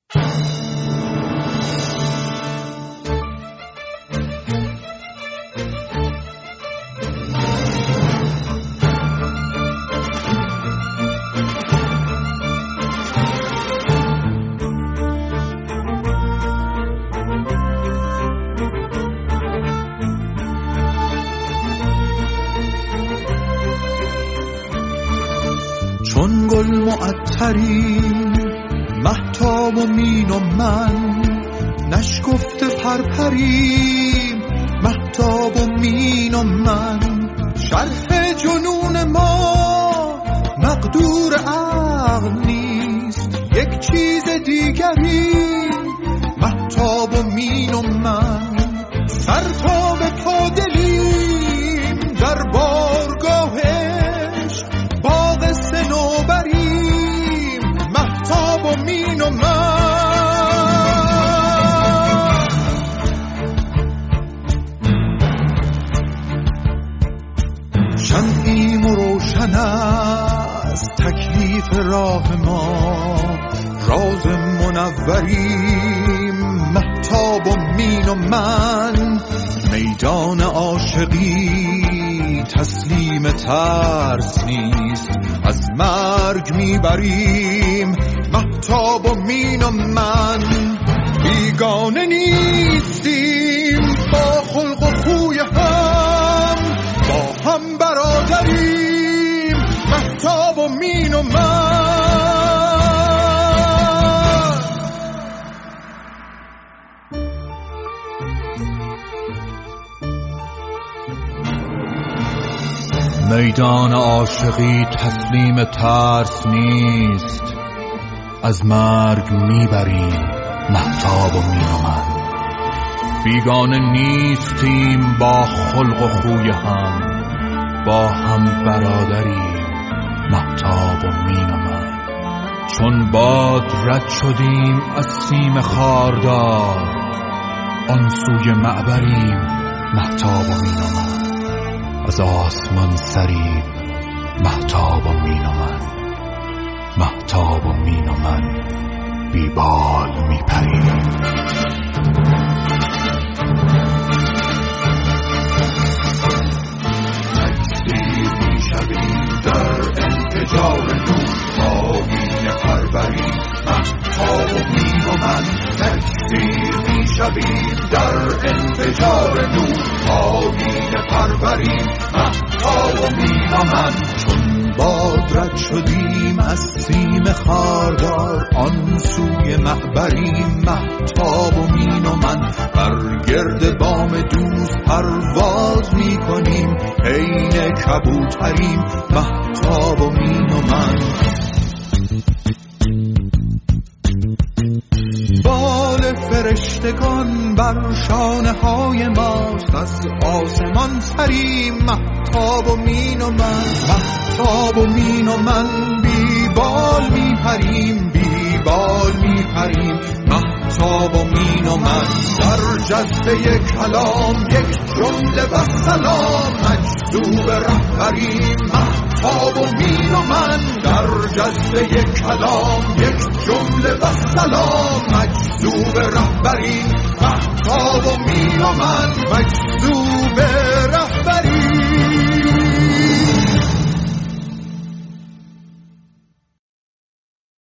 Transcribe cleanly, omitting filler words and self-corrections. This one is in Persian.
چون گل معطریم مهتاب و مین و من، نشکفته پرپریم مهتاب و مین و من. شرح جنون ما مقدور عقل نیست، یک چیز دیگری مهتاب و مین و من. سر تا به پا دلیم در بارگاهش، باغ صنوبریم مهتاب و مین و من. شمعیم و روشن از تکلیف راه ما، راز منوریم مهتاب و مین و من. میدان عاشقی تسلیم ترس نیست، از مرگ میبریم مهتاب و مین و من. بیگانه نیستیم با خلق و خوی هم، با هم برادریم مهتاب و مین و من. میدان عاشقی تسلیم ترس نیست، از مرگ میبریم مهتاب و مین و من. بیگانه نیستیم با خلق و خوی هم، با هم برادریم مهتاب و مین و من. چون باد رد شدیم از سیم خاردار، آن سوی معبریم مهتاب و مین و من. از آسمان سریم مهتاب و مین و من، مهتاب و مین و من بی بال می پریم. تکثیر می شویم در انفجار نور، آیین پروریم مهتاب و مین و من. تکثیر می شویم در انفجار نور، آیین پروریم مهتاب و مین و من. چون باد رد شدیم از سیم خاردار، آن سوی معبریم مهتاب و مین و من. بر گرد بام دوست پرواز می کنیم، عین کبوتریم مهتاب و مین و من. بال فرشتگان بر شانه های ماست، از آسمان سریم مهتاب و مین و من. مهتاب و مین و من بی بال می پریم، بی بال می پریم مهتاب و مین و من. در جذبه کلام یک جمله و سلام، مجذوب رهبریم مهتاب و مین و من. در جذبه کلام یک جمله و سلام، مجذوب رهبریم مهتاب و مین و من. مجذوب